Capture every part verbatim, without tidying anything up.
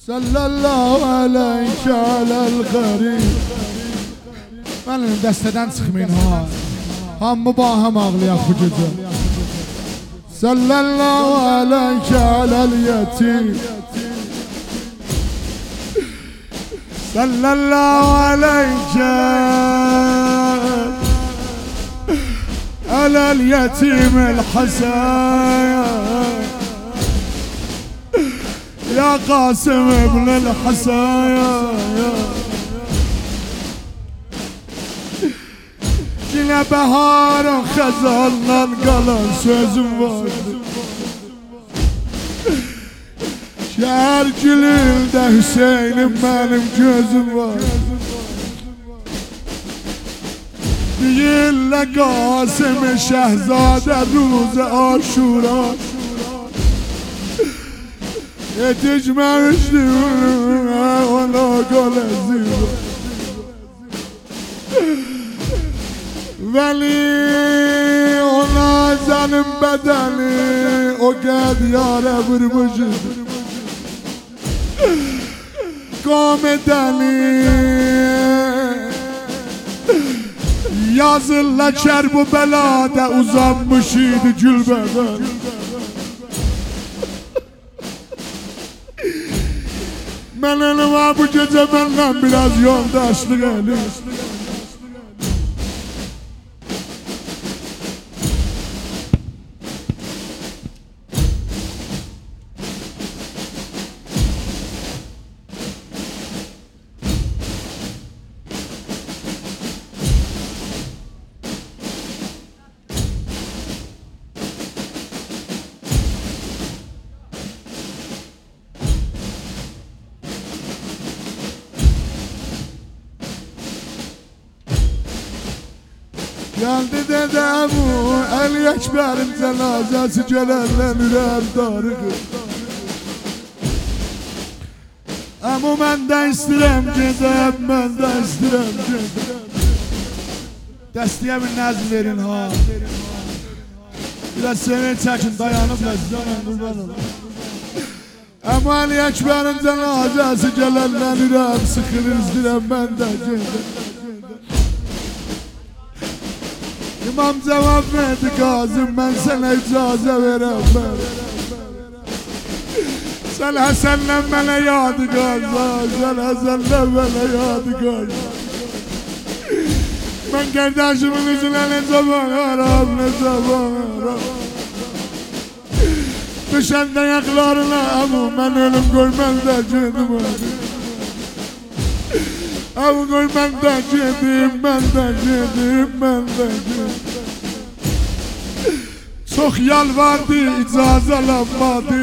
صلی الله علیک علی الغریب. من دستدن çıxmayın ha. Hamı با هم ağlayak bu gecə. صلی الله علیک علی الیتیم. صلی الله علیک علی الیتیم الحسین. يا قاسم ابن الحسين. Yine baharın xəzandan qalan sözüm var. Şəhər gülündə Hüseynim mənim gözüm var. Deyirlə Qasım Şəhzadə ruzu Aşura. Yetişmemiştim ona kalesiyim. Veli ona canım bedeli o ged yâre vurmuşum. Kamedeli yazılla çerbu belada uzanmış idi gülbeden. Ben elime bu gece benden biraz yoldaşlık edin. Geldi dedem o Ali Ekber'in cenazesi gelenler ürer darığı. Ama ben de istirem gedem, ben de istirem gedem. Dəstəyə bir nəzm verin ha. Biraz sevin çəkin, dayanıb nəzdən qurban olun. Ama Ali Ekber'in cenazesi gelenler ürer sıkır izdirem, ben de gedem. İmam cevap verdi Kazım, ben sana icazə verəm ben. Sen Həsənlə mənə yadigar, sen Həsənlə mənə yadigar. Ben kardeşimin üzüne necə baxaram, necə baxaram. Düşən dayaqlarına amu, mən ölüm görməl də gedim abi. Amu koy mən də gedim, mən də gedim, mən də gedim. Çok yalvardı, icazalanmadı.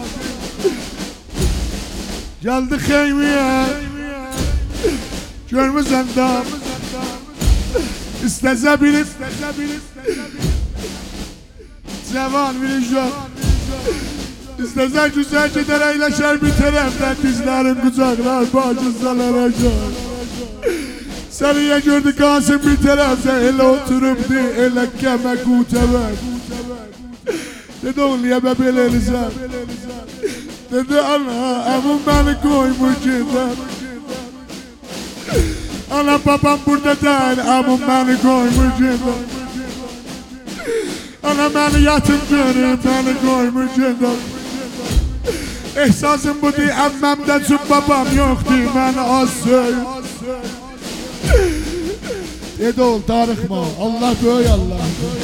Geldi xeymiye, görmüsən dam. İstəsə bilib, cavan bir icad. İstəsə güzel gider eyleşer bir tərəfdən. Dizlərin kucaklar, bacızdalar acar. Seriye gördü Kasım bir tərəfdə. Elə oturubdu, elə kəmə qutəvər. Dedi oğul niye ben böyle elizem. Dedi ana evim beni koymuş gider. Ana babam burada değil, evim beni koymuş gider. Ana beni yatım görüp beni koymuş gider. Ehsasım bu değil, emmemde çünkü babam yoktu, beni az söyle. Dedi oğul tarıkma, Allah böyle Allah.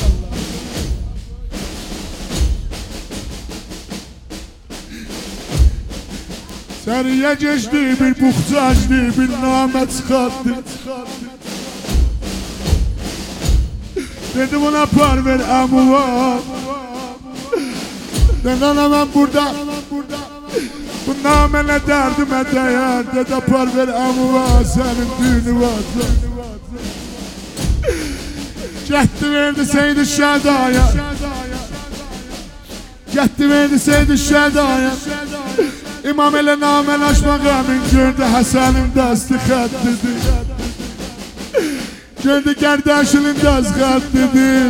Seriye geçti, bir buxca açtı, bir namə çıxartdı. Dedi buna par ver əmuva. Dedi ana ben burada, bu namələ dərdimə dəyər. Dedi par ver əmuva, sənin düğünü var. Getdi verdi Seyid Şədaya. Getdi verdi Seyid Şədaya. İmam elə namən açmaq əmin gördü Həsənin dəsti xəttidir. Gördü qardaşının dəst xəttidir.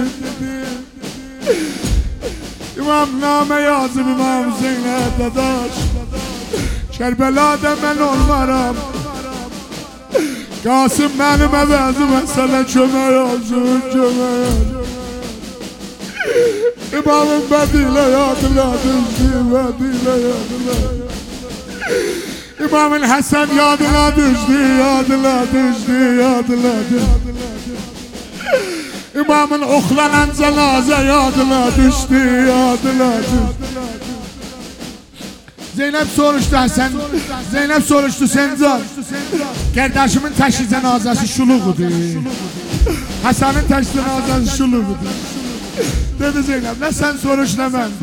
İmam namə yazıb İmam Zeynəb dadaş. Kerbela'da mən olmaram. Qasım mənim əvəzimə sənə kömək olsun, kömək olsun. İmamın bədilə yadıla düşdü, bədilə yadıla. İmamın Həsən yadıla düşdü, yadıla düşdü, yadıla düşdü. İmamın oxlanan cənazə yadıla düşdü, yadıla düşdü. Zeynep soruştu Hasan, Zeynep soruştu Sencan. Kardeşimin taşı cenazesi şuluğudur. Hasan'ın taşı cenazesi şuluğudur. Dedi Zeynep, ne sen soruş ne ben.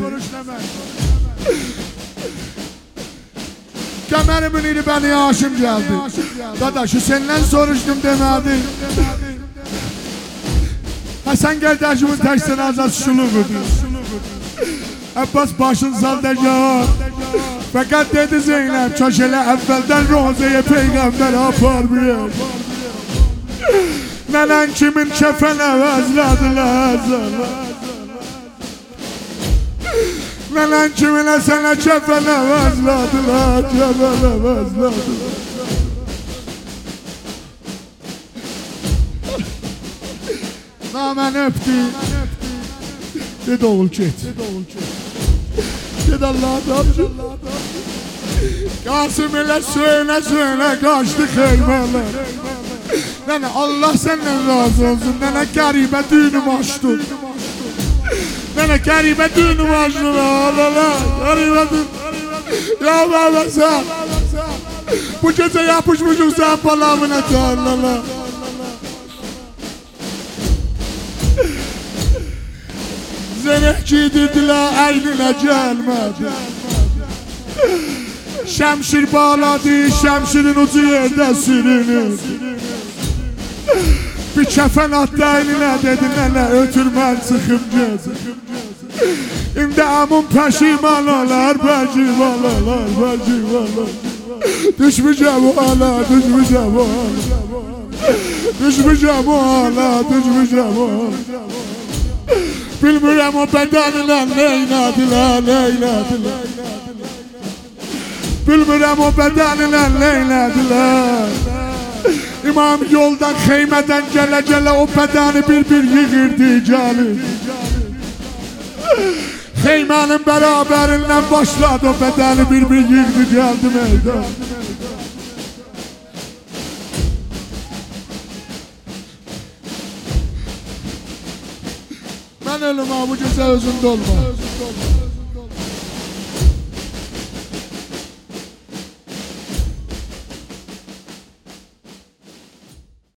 Kemer'imin iri beni yaşım geldi. Dada şu senden soruştum demedi. Hasan kardeşimin taşı cenazesi şuluğudur. Abbas başın saldıracak. Fakat dedi Zeynep, çöşele evvelden rozeye peygamber aparmıyor. Nenen kimin kefene vezlediler. Nenen kimine sana kefene vezlediler, kefene vezlediler. Namen öptü. Dedi oğul git. Dedi Allah'a damcı. Kasım ile söyle söyle kaçtı kıymalar. Nene Allah senden razı olsun. Nene garibe düğünümü açtın. Nene garibe düğünümü açtın. Allah Allah. Garibe düğünümü. Ya baba sen. Bu gece yapışmışım sen palavına Allah. Zeynep giydirdiler eynine gelmedi. Şemşir bağladı, şemşirin ucu yerde sürünür. Bir kefen attı eynine dedi nene ötürmen çıkıp gezin. İmdi amun peşiman olar, peşiman olar, peşiman olar. Düşmüşem o hala, düşmüşem o hala. Düşmüşem o hala, düşmüşem o hala. Bilmirəm o bədənlə neynədilər, neynədilər. Bilmirəm o bədənlə neynədilər. İmam yoldan, xeymədən gələ-gələ o bədəni bir-bir yığırdı, gəlir. Xeymənin bərabərindən başladı o bədəni bir-bir yığdı, gəldi meydan. Ben ölüm ha bu gece özünde olma.